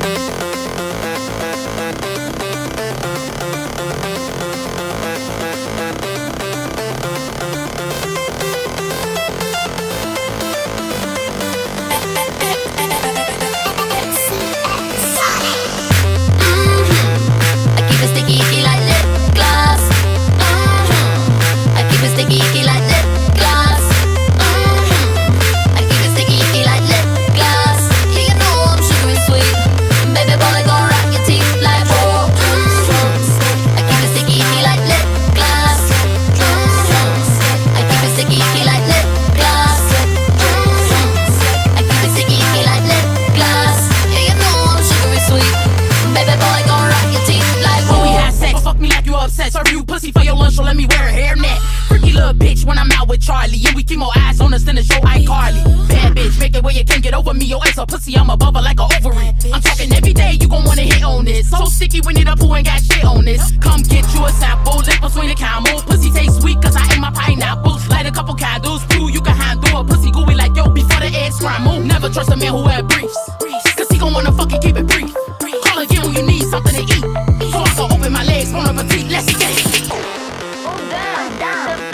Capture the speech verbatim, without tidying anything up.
Serve you pussy for your lunch, so let me wear a hairnet. Freaky little bitch when I'm out with Charlie, and we keep more eyes on us than the show iCarly. Bad bitch, make it where you can't get over me. Your ass a pussy, I'm above her like a ovary. I'm talking every day, you gon' wanna hit on this. So sticky, we need a poo ain't got shit on this. Come get you a sample, lip between the camel. Pussy taste sweet, cause I ate my pineapples. Light a couple candles, two you can handle. A pussy gooey like yo before the eggs scramble. Never trust a man who wear briefs, cause he gon' wanna fucking keep it brief. Call again when you need something to eat, so I can open my legs, bon appetit, let's get it. Oh, damn, damn.